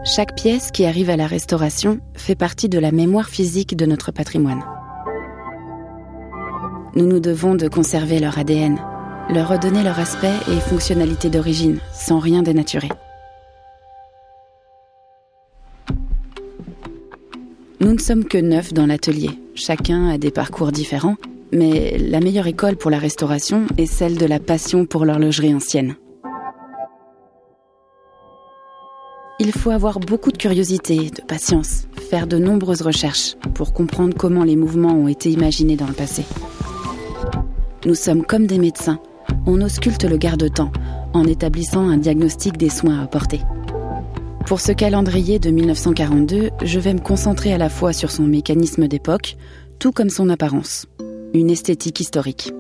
Chaque pièce qui arrive à la restauration fait partie de la mémoire physique de notre patrimoine. Nous nous devons de conserver leur ADN, leur redonner leur aspect et fonctionnalité d'origine, sans rien dénaturer. Nous ne sommes que 9 dans l'atelier. Chacun a des parcours différents, mais la meilleure école pour la restauration est celle de la passion pour l'horlogerie ancienne. Il faut avoir beaucoup de curiosité, de patience, faire de nombreuses recherches pour comprendre comment les mouvements ont été imaginés dans le passé. Nous sommes comme des médecins, on ausculte le garde-temps en établissant un diagnostic des soins à apporter. Pour ce calendrier de 1942, je vais me concentrer à la fois sur son mécanisme d'époque, tout comme son apparence, une esthétique historique.